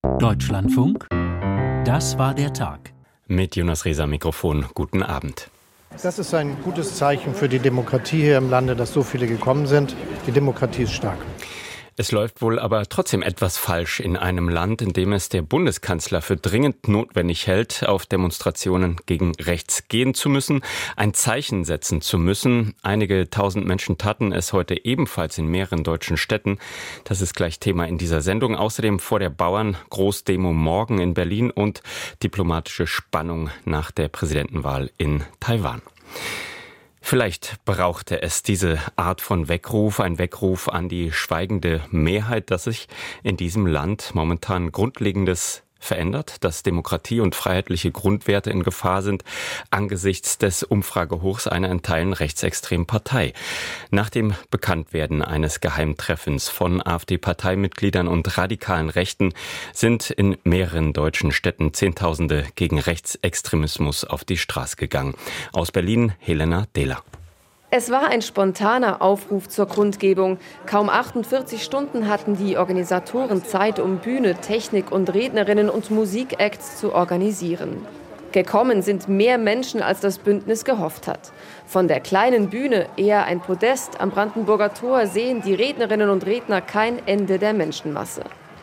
Deutschlandfunk, das war der Tag. Mit Jonas Rieser am Mikrofon, guten Abend. Das ist ein gutes Zeichen für die Demokratie hier im Lande, dass so viele gekommen sind. Die Demokratie ist stark. Es läuft wohl aber trotzdem etwas falsch in einem Land, in dem es der Bundeskanzler für dringend notwendig hält, auf Demonstrationen gegen rechts gehen zu müssen, ein Zeichen setzen zu müssen. Einige tausend Menschen taten es heute ebenfalls in mehreren deutschen Städten. Das ist gleich Thema in dieser Sendung. Außerdem vor der Bauern-Großdemo morgen in Berlin und diplomatische Spannung nach der Präsidentenwahl in Taiwan. Vielleicht brauchte es diese Art von Weckruf, ein Weckruf an die schweigende Mehrheit, dass sich in diesem Land momentan Grundlegendes verändert, dass Demokratie und freiheitliche Grundwerte in Gefahr sind angesichts des Umfragehochs einer in Teilen rechtsextremen Partei. Nach dem Bekanntwerden eines Geheimtreffens von AfD-Parteimitgliedern und radikalen Rechten sind in mehreren deutschen Städten Zehntausende gegen Rechtsextremismus auf die Straße gegangen. Aus Berlin, Helena Dehler. Es war ein spontaner Aufruf zur Kundgebung. Kaum 48 Stunden hatten die Organisatoren Zeit, um Bühne, Technik und Rednerinnen und Musikacts zu organisieren. Gekommen sind mehr Menschen, als das Bündnis gehofft hat. Von der kleinen Bühne, eher ein Podest am Brandenburger Tor, sehen die Rednerinnen und Redner kein Ende der Menschenmasse.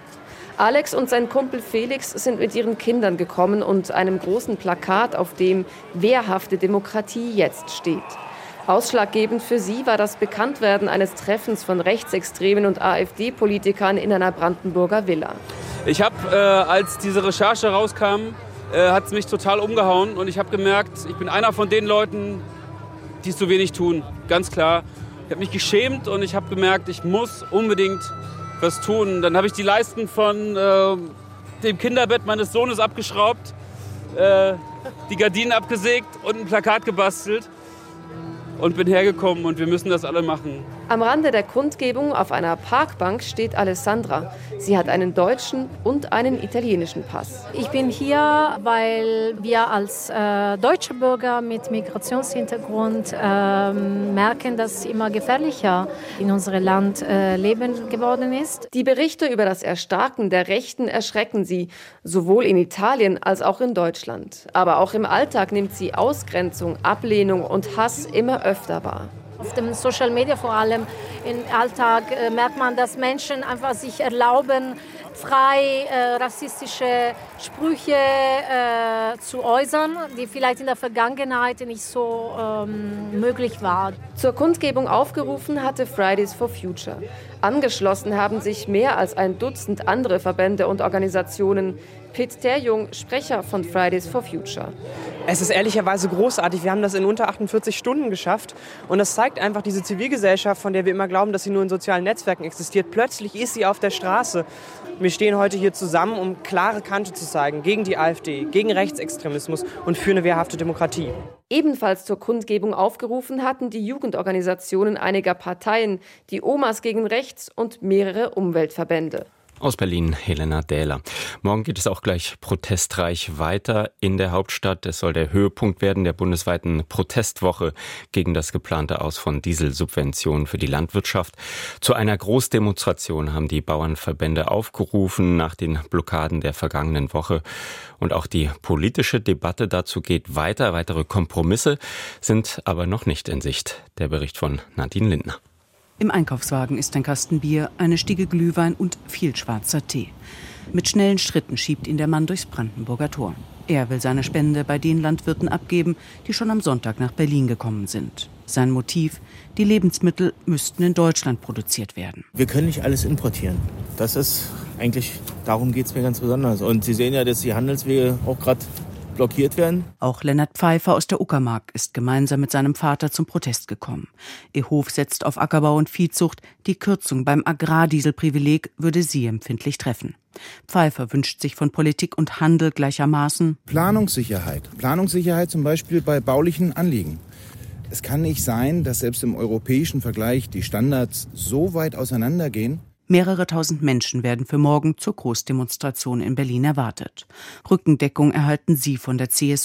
Alex und sein Kumpel Felix sind mit ihren Kindern gekommen und einem großen Plakat, auf dem „Wehrhafte Demokratie jetzt" steht. Ausschlaggebend für sie war das Bekanntwerden eines Treffens von Rechtsextremen und AfD-Politikern in einer Brandenburger Villa. Ich habe, als diese Recherche rauskam, hat es mich total umgehauen und ich habe gemerkt, ich bin einer von den Leuten, die zu wenig tun, ganz klar. Ich habe mich geschämt und ich habe gemerkt, ich muss unbedingt was tun. Dann habe ich die Leisten von dem Kinderbett meines Sohnes abgeschraubt, die Gardinen abgesägt und ein Plakat gebastelt. Und bin hergekommen und wir müssen das alle machen. Am Rande der Kundgebung auf einer Parkbank steht Alessandra. Sie hat einen deutschen und einen italienischen Pass. Ich bin hier, weil wir als deutsche Bürger mit Migrationshintergrund merken, dass immer gefährlicher in unserem Land Leben geworden ist. Die Berichte über das Erstarken der Rechten erschrecken sie, sowohl in Italien als auch in Deutschland. Aber auch im Alltag nimmt sie Ausgrenzung, Ablehnung und Hass immer öfter wahr. Auf dem Social Media vor allem im Alltag merkt man, dass Menschen einfach sich erlauben, frei rassistische Sprüche zu äußern, die vielleicht in der Vergangenheit nicht so möglich waren. Zur Kundgebung aufgerufen hatte Fridays for Future. Angeschlossen haben sich mehr als ein Dutzend andere Verbände und Organisationen. Pitt Terjung, Sprecher von Fridays for Future. Es ist ehrlicherweise großartig. Wir haben das in unter 48 Stunden geschafft. Und das zeigt einfach diese Zivilgesellschaft, von der wir immer glauben, dass sie nur in sozialen Netzwerken existiert. Plötzlich ist sie auf der Straße. Wir stehen heute hier zusammen, um klare Kante zu zeigen gegen die AfD, gegen Rechtsextremismus und für eine wehrhafte Demokratie. Ebenfalls zur Kundgebung aufgerufen hatten die Jugendorganisationen einiger Parteien, die Omas gegen Rechts und mehrere Umweltverbände. Aus Berlin, Helena Dehler. Morgen geht es auch gleich protestreich weiter in der Hauptstadt. Es soll der Höhepunkt werden der bundesweiten Protestwoche gegen das geplante Aus von Dieselsubventionen für die Landwirtschaft. Zu einer Großdemonstration haben die Bauernverbände aufgerufen nach den Blockaden der vergangenen Woche. Und auch die politische Debatte dazu geht weiter. Weitere Kompromisse sind aber noch nicht in Sicht. Der Bericht von Nadine Lindner. Im Einkaufswagen ist ein Kasten Bier, eine Stiege Glühwein und viel schwarzer Tee. Mit schnellen Schritten schiebt ihn der Mann durchs Brandenburger Tor. Er will seine Spende bei den Landwirten abgeben, die schon am Sonntag nach Berlin gekommen sind. Sein Motiv: die Lebensmittel müssten in Deutschland produziert werden. Wir können nicht alles importieren. Das ist eigentlich, darum geht es mir ganz besonders. Und Sie sehen ja, dass die Handelswege auch gerade blockiert werden. Auch Lennart Pfeiffer aus der Uckermark ist gemeinsam mit seinem Vater zum Protest gekommen. Ihr Hof setzt auf Ackerbau und Viehzucht. Die Kürzung beim Agrardieselprivileg würde sie empfindlich treffen. Pfeiffer wünscht sich von Politik und Handel gleichermaßen Planungssicherheit. Planungssicherheit zum Beispiel bei baulichen Anliegen. Es kann nicht sein, dass selbst im europäischen Vergleich die Standards so weit auseinandergehen. Mehrere tausend Menschen werden für morgen zur Großdemonstration in Berlin erwartet. Rückendeckung erhalten sie von der CSU.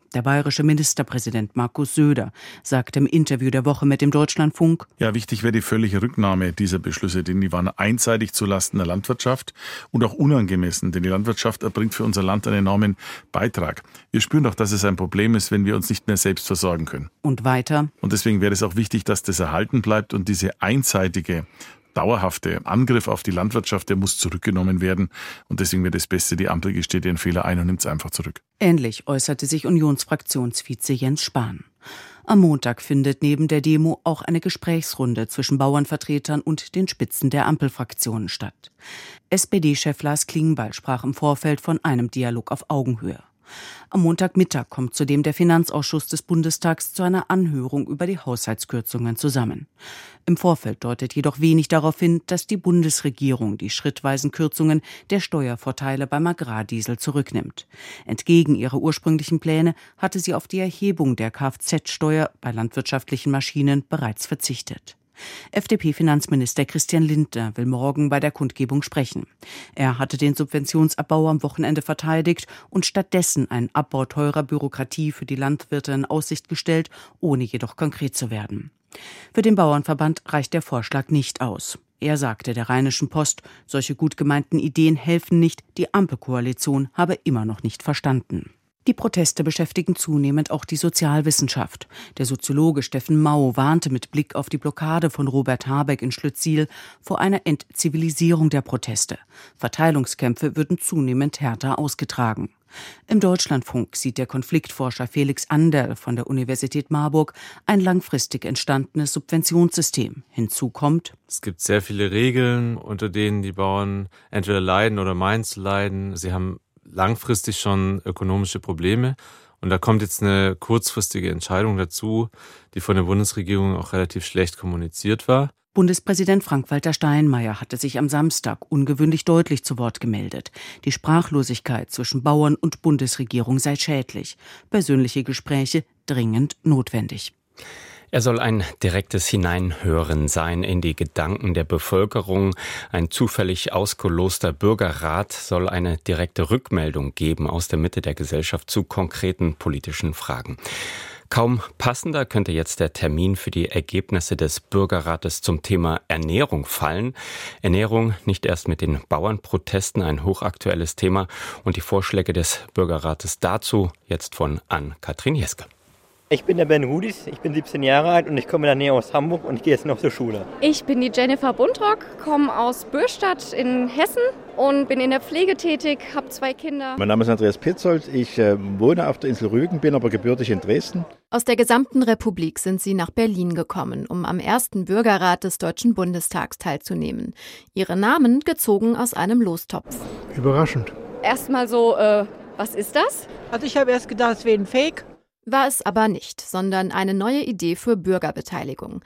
Der bayerische Ministerpräsident Markus Söder sagte im Interview der Woche mit dem Deutschlandfunk: Ja, wichtig wäre die völlige Rücknahme dieser Beschlüsse, denn die waren einseitig zulasten der Landwirtschaft und auch unangemessen, denn die Landwirtschaft erbringt für unser Land einen enormen Beitrag. Wir spüren doch, dass es ein Problem ist, wenn wir uns nicht mehr selbst versorgen können. Und weiter: Und deswegen wäre es auch wichtig, dass das erhalten bleibt und diese einseitige dauerhafte Angriff auf die Landwirtschaft, der muss zurückgenommen werden. Und deswegen wäre das Beste, die Ampel gesteht ihren Fehler ein und nimmt es einfach zurück. Ähnlich äußerte sich Unionsfraktionsvize Jens Spahn. Am Montag findet neben der Demo auch eine Gesprächsrunde zwischen Bauernvertretern und den Spitzen der Ampelfraktionen statt. SPD-Chef Lars Klingbeil sprach im Vorfeld von einem Dialog auf Augenhöhe. Am Montagmittag kommt zudem der Finanzausschuss des Bundestags zu einer Anhörung über die Haushaltskürzungen zusammen. Im Vorfeld deutet jedoch wenig darauf hin, dass die Bundesregierung die schrittweisen Kürzungen der Steuervorteile beim Agrardiesel zurücknimmt. Entgegen ihrer ursprünglichen Pläne hatte sie auf die Erhebung der Kfz-Steuer bei landwirtschaftlichen Maschinen bereits verzichtet. FDP-Finanzminister Christian Lindner will morgen bei der Kundgebung sprechen. Er hatte den Subventionsabbau am Wochenende verteidigt und stattdessen einen Abbau teurer Bürokratie für die Landwirte in Aussicht gestellt, ohne jedoch konkret zu werden. Für den Bauernverband reicht der Vorschlag nicht aus. Er sagte der Rheinischen Post, solche gut gemeinten Ideen helfen nicht, die Ampelkoalition habe immer noch nicht verstanden. Die Proteste beschäftigen zunehmend auch die Sozialwissenschaft. Der Soziologe Steffen Mau warnte mit Blick auf die Blockade von Robert Habeck in Schlüttsiel vor einer Entzivilisierung der Proteste. Verteilungskämpfe würden zunehmend härter ausgetragen. Im Deutschlandfunk sieht der Konfliktforscher Felix Anderl von der Universität Marburg ein langfristig entstandenes Subventionssystem. Hinzu kommt: Es gibt sehr viele Regeln, unter denen die Bauern entweder leiden oder meinen zu leiden. Sie haben langfristig schon ökonomische Probleme. Und da kommt jetzt eine kurzfristige Entscheidung dazu, die von der Bundesregierung auch relativ schlecht kommuniziert war. Bundespräsident Frank-Walter Steinmeier hatte sich am Samstag ungewöhnlich deutlich zu Wort gemeldet. Die Sprachlosigkeit zwischen Bauern und Bundesregierung sei schädlich. Persönliche Gespräche dringend notwendig. Er soll ein direktes Hineinhören sein in die Gedanken der Bevölkerung. Ein zufällig ausgeloster Bürgerrat soll eine direkte Rückmeldung geben aus der Mitte der Gesellschaft zu konkreten politischen Fragen. Kaum passender könnte jetzt der Termin für die Ergebnisse des Bürgerrates zum Thema Ernährung fallen. Ernährung nicht erst mit den Bauernprotesten, ein hochaktuelles Thema. Und die Vorschläge des Bürgerrates dazu jetzt von Ann-Kathrin Jeske. Ich bin der Ben Hudis, ich bin 17 Jahre alt und ich komme in der Nähe aus Hamburg und ich gehe jetzt noch zur Schule. Ich bin die Jennifer Buntrock, komme aus Bürstadt in Hessen und bin in der Pflege tätig, habe 2 Kinder. Mein Name ist Andreas Petzold, ich wohne auf der Insel Rügen, bin aber gebürtig in Dresden. Aus der gesamten Republik sind sie nach Berlin gekommen, um am ersten Bürgerrat des Deutschen Bundestags teilzunehmen. Ihre Namen gezogen aus einem Lostopf. Überraschend. Erstmal so, was ist das? Also ich habe erst gedacht, es wäre ein Fake. War es aber nicht, sondern eine neue Idee für Bürgerbeteiligung.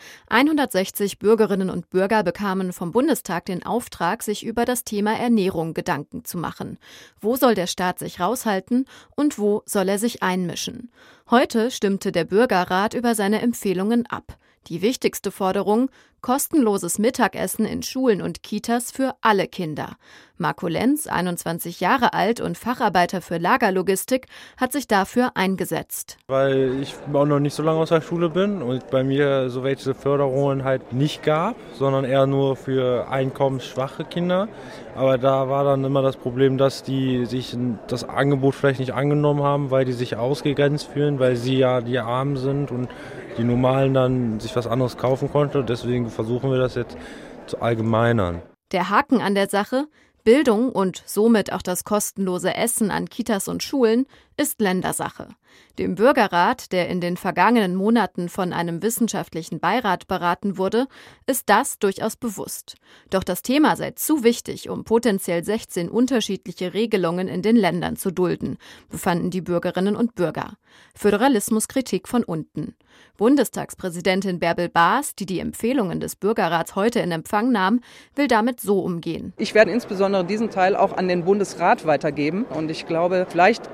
160 Bürgerinnen und Bürger bekamen vom Bundestag den Auftrag, sich über das Thema Ernährung Gedanken zu machen. Wo soll der Staat sich raushalten und wo soll er sich einmischen? Heute stimmte der Bürgerrat über seine Empfehlungen ab. Die wichtigste Forderung: kostenloses Mittagessen in Schulen und Kitas für alle Kinder. Marco Lenz, 21 Jahre alt und Facharbeiter für Lagerlogistik, hat sich dafür eingesetzt. Weil ich auch noch nicht so lange aus der Schule bin und bei mir so welche Förderungen halt nicht gab, sondern eher nur für einkommensschwache Kinder. Aber da war dann immer das Problem, dass die sich das Angebot vielleicht nicht angenommen haben, weil die sich ausgegrenzt fühlen, weil sie ja die Armen sind und die Normalen dann sich was anderes kaufen konnten. Deswegen versuchen wir das jetzt zu allgemeinern. Der Haken an der Sache: Bildung und somit auch das kostenlose Essen an Kitas und Schulen ist Ländersache. Dem Bürgerrat, der in den vergangenen Monaten von einem wissenschaftlichen Beirat beraten wurde, ist das durchaus bewusst. Doch das Thema sei zu wichtig, um potenziell 16 unterschiedliche Regelungen in den Ländern zu dulden, befanden die Bürgerinnen und Bürger. Föderalismuskritik von unten. Bundestagspräsidentin Bärbel Baas, die Empfehlungen des Bürgerrats heute in Empfang nahm, will damit so umgehen. Ich werde insbesondere diesen Teil auch an den Bundesrat weitergeben und ich glaube, vielleicht kriegen wir ein bisschen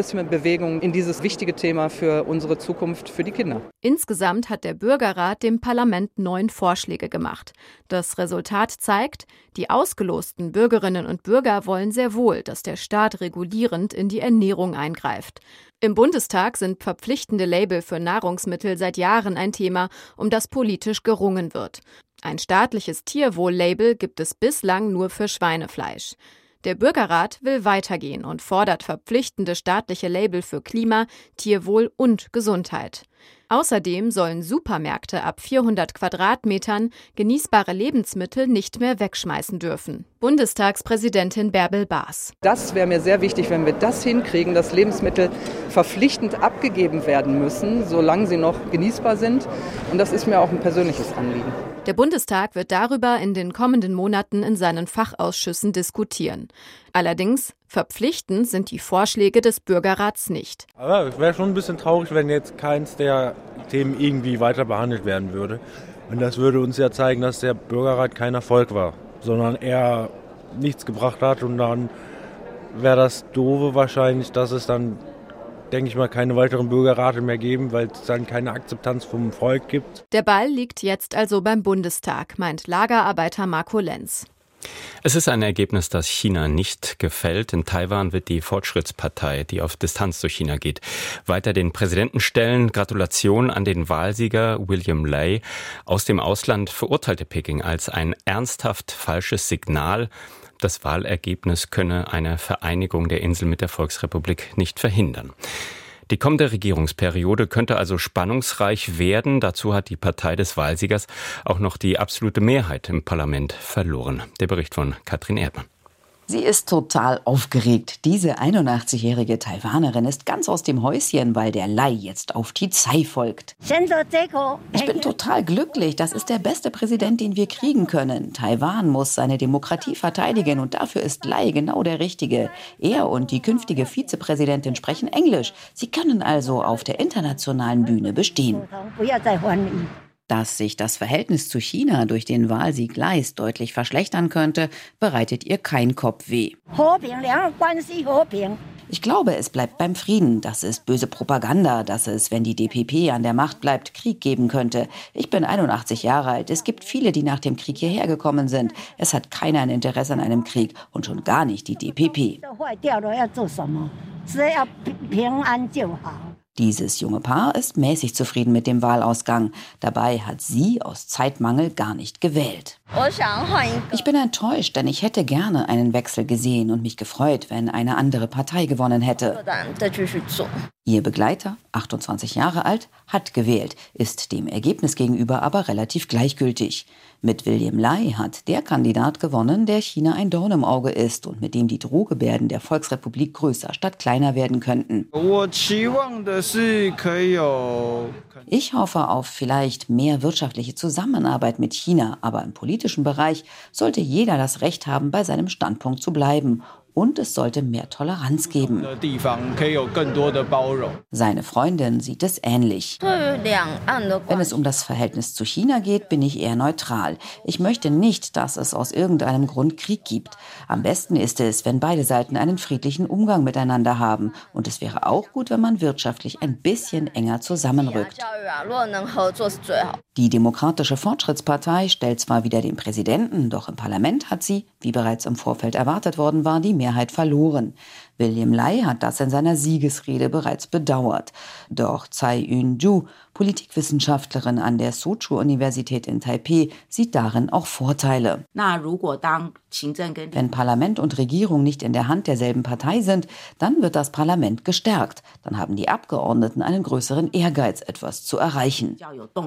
Aktivismusbewegung in dieses wichtige Thema für unsere Zukunft, für die Kinder. Insgesamt hat der Bürgerrat dem Parlament 9 Vorschläge gemacht. Das Resultat zeigt, die ausgelosten Bürgerinnen und Bürger wollen sehr wohl, dass der Staat regulierend in die Ernährung eingreift. Im Bundestag sind verpflichtende Label für Nahrungsmittel seit Jahren ein Thema, um das politisch gerungen wird. Ein staatliches Tierwohl-Label gibt es bislang nur für Schweinefleisch. Der Bürgerrat will weitergehen und fordert verpflichtende staatliche Label für Klima, Tierwohl und Gesundheit. Außerdem sollen Supermärkte ab 400 Quadratmetern genießbare Lebensmittel nicht mehr wegschmeißen dürfen. Bundestagspräsidentin Bärbel Baas. Das wäre mir sehr wichtig, wenn wir das hinkriegen, dass Lebensmittel verpflichtend abgegeben werden müssen, solange sie noch genießbar sind. Und das ist mir auch ein persönliches Anliegen. Der Bundestag wird darüber in den kommenden Monaten in seinen Fachausschüssen diskutieren. Allerdings verpflichtend sind die Vorschläge des Bürgerrats nicht. Aber es wäre schon ein bisschen traurig, wenn jetzt keins der Themen irgendwie weiter behandelt werden würde. Und das würde uns ja zeigen, dass der Bürgerrat kein Erfolg war, sondern eher nichts gebracht hat. Und dann wäre das Doofe wahrscheinlich, dass es dann, denke ich mal, keine weiteren Bürgerräte mehr geben, weil es dann keine Akzeptanz vom Volk gibt. Der Ball liegt jetzt also beim Bundestag, meint Lagerarbeiter Marco Lenz. Es ist ein Ergebnis, das China nicht gefällt. In Taiwan wird die Fortschrittspartei, die auf Distanz zu China geht, weiter den Präsidenten stellen. Gratulation an den Wahlsieger William Lai. Aus dem Ausland verurteilte Peking als ein ernsthaft falsches Signal. Das Wahlergebnis könne eine Vereinigung der Insel mit der Volksrepublik nicht verhindern. Die kommende Regierungsperiode könnte also spannungsreich werden. Dazu hat die Partei des Wahlsiegers auch noch die absolute Mehrheit im Parlament verloren. Der Bericht von Katrin Erdmann. Sie ist total aufgeregt. Diese 81-jährige Taiwanerin ist ganz aus dem Häuschen, weil der Lai jetzt auf die Tsai folgt. Ich bin total glücklich. Das ist der beste Präsident, den wir kriegen können. Taiwan muss seine Demokratie verteidigen und dafür ist Lai genau der Richtige. Er und die künftige Vizepräsidentin sprechen Englisch. Sie können also auf der internationalen Bühne bestehen. Dass sich das Verhältnis zu China durch den Wahlsieg Lais deutlich verschlechtern könnte, bereitet ihr kein Kopfweh. Ich glaube, es bleibt beim Frieden. Das ist böse Propaganda, dass es, wenn die DPP an der Macht bleibt, Krieg geben könnte. Ich bin 81 Jahre alt. Es gibt viele, die nach dem Krieg hierher gekommen sind. Es hat keiner ein Interesse an einem Krieg und schon gar nicht die DPP. Dieses junge Paar ist mäßig zufrieden mit dem Wahlausgang. Dabei hat sie aus Zeitmangel gar nicht gewählt. Ich bin enttäuscht, denn ich hätte gerne einen Wechsel gesehen und mich gefreut, wenn eine andere Partei gewonnen hätte. Ihr Begleiter, 28 Jahre alt, hat gewählt, ist dem Ergebnis gegenüber aber relativ gleichgültig. Mit William Lai hat der Kandidat gewonnen, der China ein Dorn im Auge ist und mit dem die Drohgebärden der Volksrepublik größer statt kleiner werden könnten. Ich hoffe auf vielleicht mehr wirtschaftliche Zusammenarbeit mit China, aber im politischen Bereich sollte jeder das Recht haben, bei seinem Standpunkt zu bleiben. Und es sollte mehr Toleranz geben. Seine Freundin sieht es ähnlich. Wenn es um das Verhältnis zu China geht, bin ich eher neutral. Ich möchte nicht, dass es aus irgendeinem Grund Krieg gibt. Am besten ist es, wenn beide Seiten einen friedlichen Umgang miteinander haben. Und es wäre auch gut, wenn man wirtschaftlich ein bisschen enger zusammenrückt. Die Demokratische Fortschrittspartei stellt zwar wieder den Präsidenten, doch im Parlament hat sie, wie bereits im Vorfeld erwartet worden war, die Mehrheit verloren. William Lai hat das in seiner Siegesrede bereits bedauert. Doch Tsai Ying-jeou, Politikwissenschaftlerin an der Soochow-Universität in Taipeh, sieht darin auch Vorteile. Wenn Parlament und Regierung nicht in der Hand derselben Partei sind, dann wird das Parlament gestärkt. Dann haben die Abgeordneten einen größeren Ehrgeiz, etwas zu erreichen.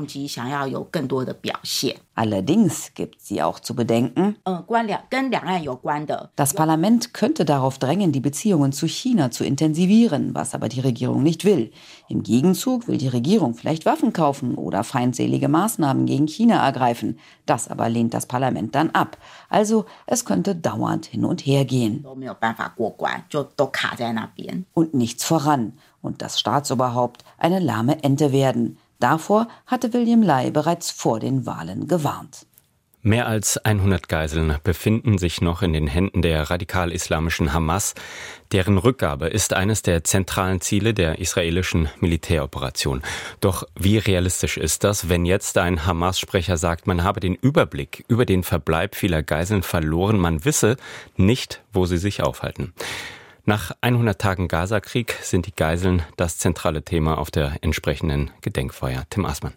Allerdings gibt sie auch zu bedenken, das Parlament könnte darauf drängen, die Beziehungen zu China zu intensivieren, was aber die Regierung nicht will. Im Gegenzug will die Regierung vielleicht Waffen kaufen oder feindselige Maßnahmen gegen China ergreifen. Das aber lehnt das Parlament dann ab. Also es könnte dauernd hin und her gehen. Und nichts voran. Und das Staatsoberhaupt eine lahme Ente werden. Davor hatte William Lai bereits vor den Wahlen gewarnt. Mehr als 100 Geiseln befinden sich noch in den Händen der radikal-islamischen Hamas. Deren Rückgabe ist eines der zentralen Ziele der israelischen Militäroperation. Doch wie realistisch ist das, wenn jetzt ein Hamas-Sprecher sagt, man habe den Überblick über den Verbleib vieler Geiseln verloren, man wisse nicht, wo sie sich aufhalten? Nach 100 Tagen Gaza-Krieg sind die Geiseln das zentrale Thema auf der entsprechenden Gedenkfeier. Tim Aßmann.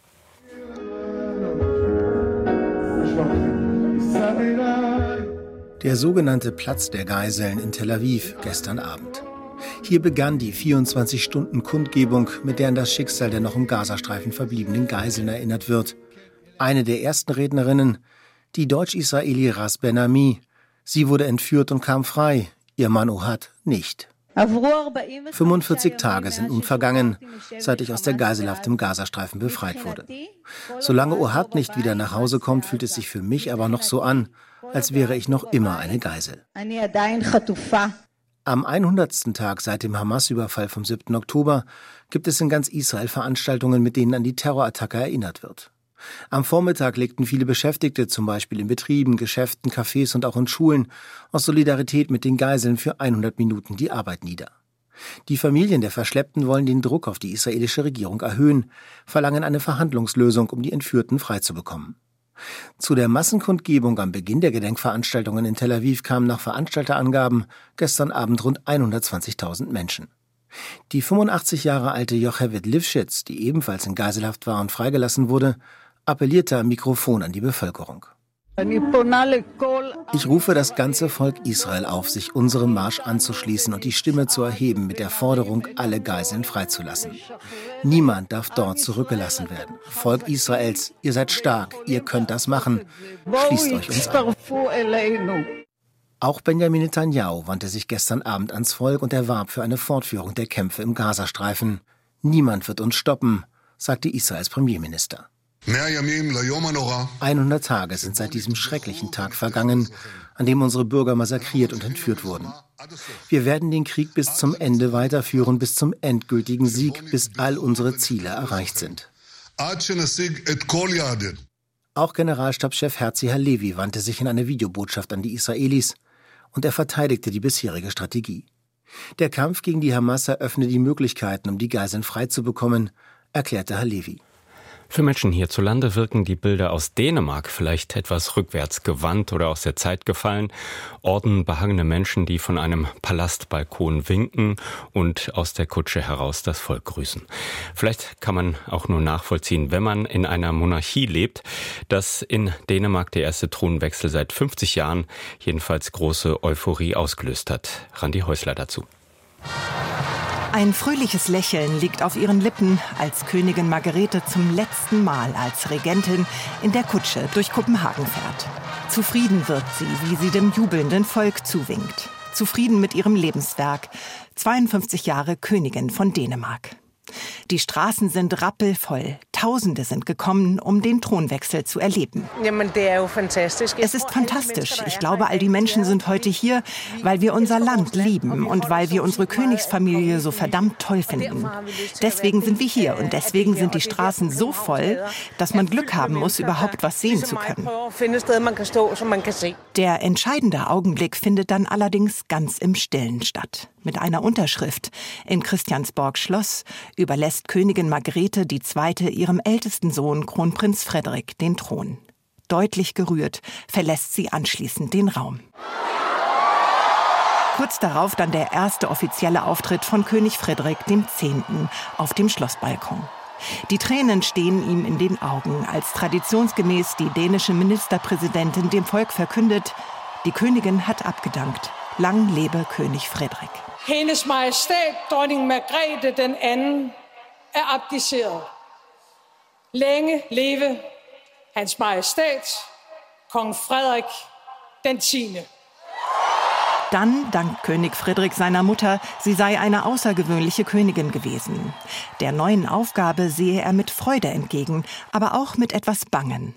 Der sogenannte Platz der Geiseln in Tel Aviv gestern Abend. Hier begann die 24-Stunden-Kundgebung, mit der an das Schicksal der noch im Gazastreifen verbliebenen Geiseln erinnert wird. Eine der ersten Rednerinnen, die Deutsch-Israeli Ras Ben-Ami. Sie wurde entführt und kam frei, ihr Mann Ohad nicht. 45 Tage sind nun vergangen, seit ich aus der Geiselhaft im Gazastreifen befreit wurde. Solange Ohad nicht wieder nach Hause kommt, fühlt es sich für mich aber noch so an, als wäre ich noch immer eine Geisel. Am 100. Tag seit dem Hamas-Überfall vom 7. Oktober gibt es in ganz Israel Veranstaltungen, mit denen an die Terrorattacke erinnert wird. Am Vormittag legten viele Beschäftigte, zum Beispiel in Betrieben, Geschäften, Cafés und auch in Schulen, aus Solidarität mit den Geiseln für 100 Minuten die Arbeit nieder. Die Familien der Verschleppten wollen den Druck auf die israelische Regierung erhöhen, verlangen eine Verhandlungslösung, um die Entführten freizubekommen. Zu der Massenkundgebung am Beginn der Gedenkveranstaltungen in Tel Aviv kamen nach Veranstalterangaben gestern Abend rund 120.000 Menschen. Die 85 Jahre alte Yocheved Lifshitz, die ebenfalls in Geiselhaft war und freigelassen wurde, appellierte am Mikrofon an die Bevölkerung. Ich rufe das ganze Volk Israel auf, sich unserem Marsch anzuschließen und die Stimme zu erheben mit der Forderung, alle Geiseln freizulassen. Niemand darf dort zurückgelassen werden. Volk Israels, ihr seid stark, ihr könnt das machen. Schließt euch uns an. Auch Benjamin Netanyahu wandte sich gestern Abend ans Volk und erwarb für eine Fortführung der Kämpfe im Gazastreifen. Niemand wird uns stoppen, sagte Israels Premierminister. 100 Tage sind seit diesem schrecklichen Tag vergangen, an dem unsere Bürger massakriert und entführt wurden. Wir werden den Krieg bis zum Ende weiterführen, bis zum endgültigen Sieg, bis all unsere Ziele erreicht sind. Auch Generalstabschef Herzi Halevi wandte sich in einer Videobotschaft an die Israelis und er verteidigte die bisherige Strategie. Der Kampf gegen die Hamas eröffne die Möglichkeiten, um die Geiseln freizubekommen, erklärte Halevi. Für Menschen hierzulande wirken die Bilder aus Dänemark vielleicht etwas rückwärtsgewandt oder aus der Zeit gefallen. Ordenbehangene Menschen, die von einem Palastbalkon winken und aus der Kutsche heraus das Volk grüßen. Vielleicht kann man auch nur nachvollziehen, wenn man in einer Monarchie lebt, dass in Dänemark der erste Thronwechsel seit 50 Jahren jedenfalls große Euphorie ausgelöst hat. Randi Häusler dazu. Ein fröhliches Lächeln liegt auf ihren Lippen, als Königin Margrethe zum letzten Mal als Regentin in der Kutsche durch Kopenhagen fährt. Zufrieden wirkt sie, wie sie dem jubelnden Volk zuwinkt. Zufrieden mit ihrem Lebenswerk. 52 Jahre Königin von Dänemark. Die Straßen sind rappelvoll. Tausende sind gekommen, um den Thronwechsel zu erleben. Es ist fantastisch. Ich glaube, all die Menschen sind heute hier, weil wir unser Land lieben und weil wir unsere Königsfamilie so verdammt toll finden. Deswegen sind wir hier und deswegen sind die Straßen so voll, dass man Glück haben muss, überhaupt was sehen zu können. Der entscheidende Augenblick findet dann allerdings ganz im Stillen statt. Mit einer Unterschrift in Christiansborg Schloss überlässt Königin Margrethe II. Ihrem ältesten Sohn Kronprinz Frederik den Thron. Deutlich gerührt verlässt sie anschließend den Raum. Kurz darauf dann der erste offizielle Auftritt von König Frederik X. auf dem Schlossbalkon. Die Tränen stehen ihm in den Augen, als traditionsgemäß die dänische Ministerpräsidentin dem Volk verkündet, die Königin hat abgedankt. Lang lebe König Frederik. Hendes Majestät Dronning Margrethe II. Abdiceret. Længe leve Hans Majestät Kong Frederik X. Dann dankt König Frederik seiner Mutter, sie sei eine außergewöhnliche Königin gewesen. Der neuen Aufgabe sehe er mit Freude entgegen, aber auch mit etwas Bangen.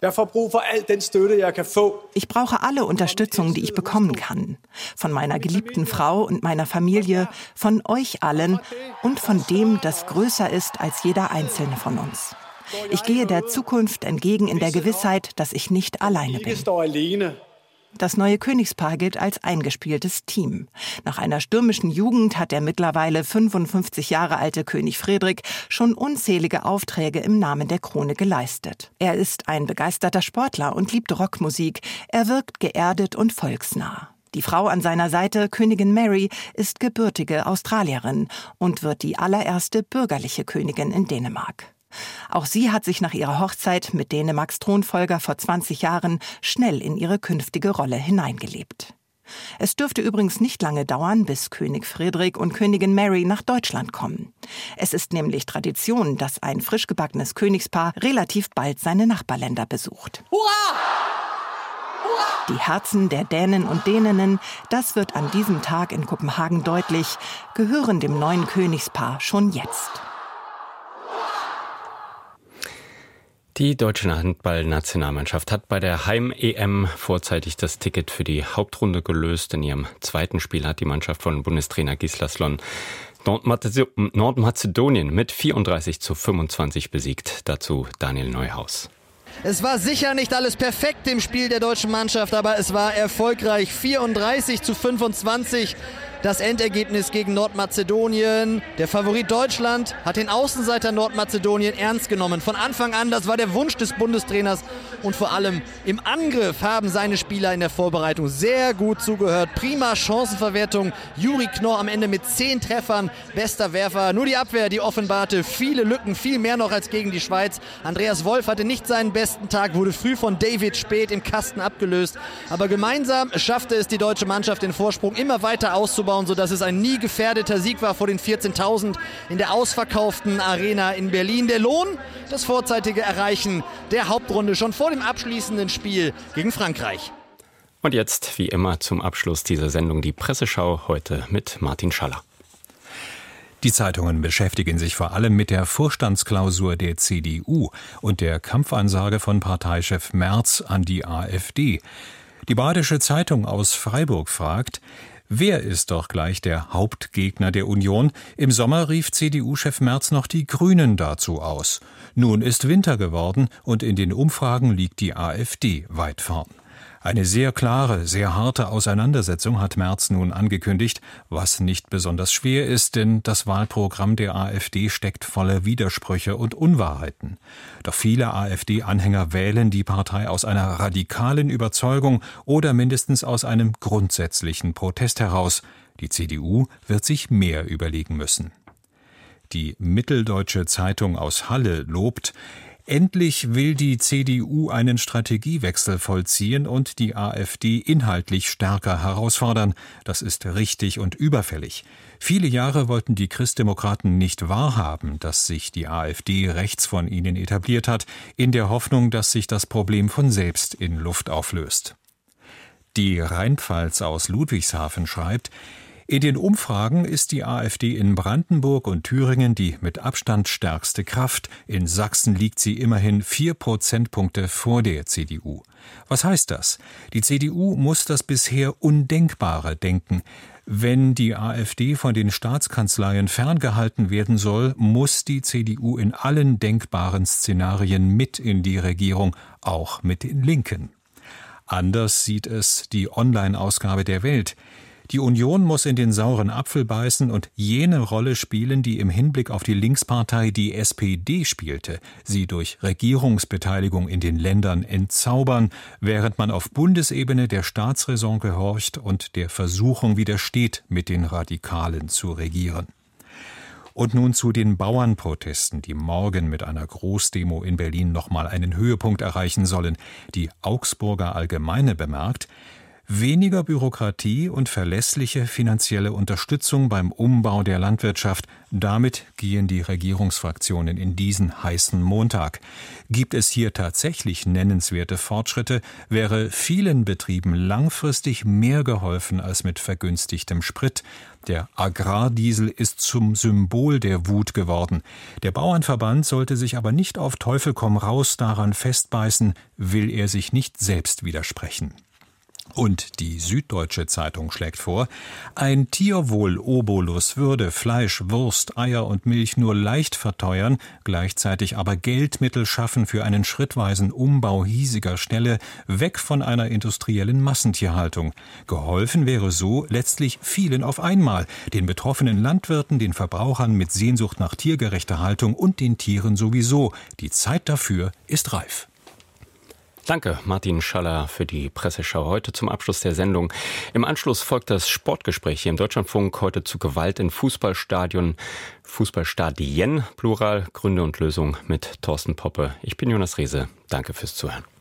Ich brauche alle Unterstützung, die ich bekommen kann. Von meiner geliebten Frau und meiner Familie, von euch allen und von dem, das größer ist als jeder einzelne von uns. Ich gehe der Zukunft entgegen in der Gewissheit, dass ich nicht alleine bin. Das neue Königspaar gilt als eingespieltes Team. Nach einer stürmischen Jugend hat der mittlerweile 55 Jahre alte König Friedrich schon unzählige Aufträge im Namen der Krone geleistet. Er ist ein begeisterter Sportler und liebt Rockmusik. Er wirkt geerdet und volksnah. Die Frau an seiner Seite, Königin Mary, ist gebürtige Australierin und wird die allererste bürgerliche Königin in Dänemark. Auch sie hat sich nach ihrer Hochzeit mit Dänemarks Thronfolger vor 20 Jahren schnell in ihre künftige Rolle hineingelebt. Es dürfte übrigens nicht lange dauern, bis König Friedrich und Königin Mary nach Deutschland kommen. Es ist nämlich Tradition, dass ein frisch gebackenes Königspaar relativ bald seine Nachbarländer besucht. Hurra! Die Herzen der Dänen und Däninnen, das wird an diesem Tag in Kopenhagen deutlich, gehören dem neuen Königspaar schon jetzt. Die deutsche Handball-Nationalmannschaft hat bei der Heim-EM vorzeitig das Ticket für die Hauptrunde gelöst. In ihrem zweiten Spiel hat die Mannschaft von Bundestrainer Gislason Nordmazedonien mit 34:25 besiegt. Dazu Daniel Neuhaus. Es war sicher nicht alles perfekt im Spiel der deutschen Mannschaft, aber es war erfolgreich. 34:25 das Endergebnis gegen Nordmazedonien. Der Favorit Deutschland hat den Außenseiter Nordmazedonien ernst genommen. Von Anfang an, das war der Wunsch des Bundestrainers. Und vor allem im Angriff haben seine Spieler in der Vorbereitung sehr gut zugehört. Prima Chancenverwertung. Juri Knorr am Ende mit 10 Treffern. Bester Werfer. Nur die Abwehr, die offenbarte viele Lücken, viel mehr noch als gegen die Schweiz. Andreas Wolf hatte nicht seinen besten Tag, wurde früh von David Speth im Kasten abgelöst. Aber gemeinsam schaffte es die deutsche Mannschaft, den Vorsprung immer weiter auszubauen, sodass es ein nie gefährdeter Sieg war vor den 14.000 in der ausverkauften Arena in Berlin. Der Lohn, das vorzeitige Erreichen der Hauptrunde schon vor dem abschließenden Spiel gegen Frankreich. Und jetzt, wie immer, zum Abschluss dieser Sendung die Presseschau, heute mit Martin Schaller. Die Zeitungen beschäftigen sich vor allem mit der Vorstandsklausur der CDU und der Kampfansage von Parteichef Merz an die AfD. Die Badische Zeitung aus Freiburg fragt: Wer ist doch gleich der Hauptgegner der Union? Im Sommer rief CDU-Chef Merz noch die Grünen dazu aus. Nun ist Winter geworden und in den Umfragen liegt die AfD weit vorn. Eine sehr klare, sehr harte Auseinandersetzung hat Merz nun angekündigt, was nicht besonders schwer ist, denn das Wahlprogramm der AfD steckt voller Widersprüche und Unwahrheiten. Doch viele AfD-Anhänger wählen die Partei aus einer radikalen Überzeugung oder mindestens aus einem grundsätzlichen Protest heraus. Die CDU wird sich mehr überlegen müssen. Die Mitteldeutsche Zeitung aus Halle lobt: Endlich will die CDU einen Strategiewechsel vollziehen und die AfD inhaltlich stärker herausfordern. Das ist richtig und überfällig. Viele Jahre wollten die Christdemokraten nicht wahrhaben, dass sich die AfD rechts von ihnen etabliert hat, in der Hoffnung, dass sich das Problem von selbst in Luft auflöst. Die Rheinpfalz aus Ludwigshafen schreibt: In den Umfragen ist die AfD in Brandenburg und Thüringen die mit Abstand stärkste Kraft. In Sachsen liegt sie immerhin 4 Prozentpunkte vor der CDU. Was heißt das? Die CDU muss das bisher Undenkbare denken. Wenn die AfD von den Staatskanzleien ferngehalten werden soll, muss die CDU in allen denkbaren Szenarien mit in die Regierung, auch mit den Linken. Anders sieht es die Online-Ausgabe der Welt. Die Union muss in den sauren Apfel beißen und jene Rolle spielen, die im Hinblick auf die Linkspartei die SPD spielte, sie durch Regierungsbeteiligung in den Ländern entzaubern, während man auf Bundesebene der Staatsräson gehorcht und der Versuchung widersteht, mit den Radikalen zu regieren. Und nun zu den Bauernprotesten, die morgen mit einer Großdemo in Berlin nochmal einen Höhepunkt erreichen sollen. Die Augsburger Allgemeine bemerkt: Weniger Bürokratie und verlässliche finanzielle Unterstützung beim Umbau der Landwirtschaft. Damit gehen die Regierungsfraktionen in diesen heißen Montag. Gibt es hier tatsächlich nennenswerte Fortschritte, wäre vielen Betrieben langfristig mehr geholfen als mit vergünstigtem Sprit. Der Agrardiesel ist zum Symbol der Wut geworden. Der Bauernverband sollte sich aber nicht auf Teufel komm raus daran festbeißen, will er sich nicht selbst widersprechen. Und die Süddeutsche Zeitung schlägt vor, ein Tierwohl-Obolus würde Fleisch, Wurst, Eier und Milch nur leicht verteuern, gleichzeitig aber Geldmittel schaffen für einen schrittweisen Umbau hiesiger Ställe weg von einer industriellen Massentierhaltung. Geholfen wäre so letztlich vielen auf einmal, den betroffenen Landwirten, den Verbrauchern mit Sehnsucht nach tiergerechter Haltung und den Tieren sowieso. Die Zeit dafür ist reif. Danke, Martin Schaller, für die Presseschau heute zum Abschluss der Sendung. Im Anschluss folgt das Sportgespräch hier im Deutschlandfunk, heute zu Gewalt in Fußballstadien, Plural, Gründe und Lösungen mit Thorsten Poppe. Ich bin Jonas Rehse. Danke fürs Zuhören.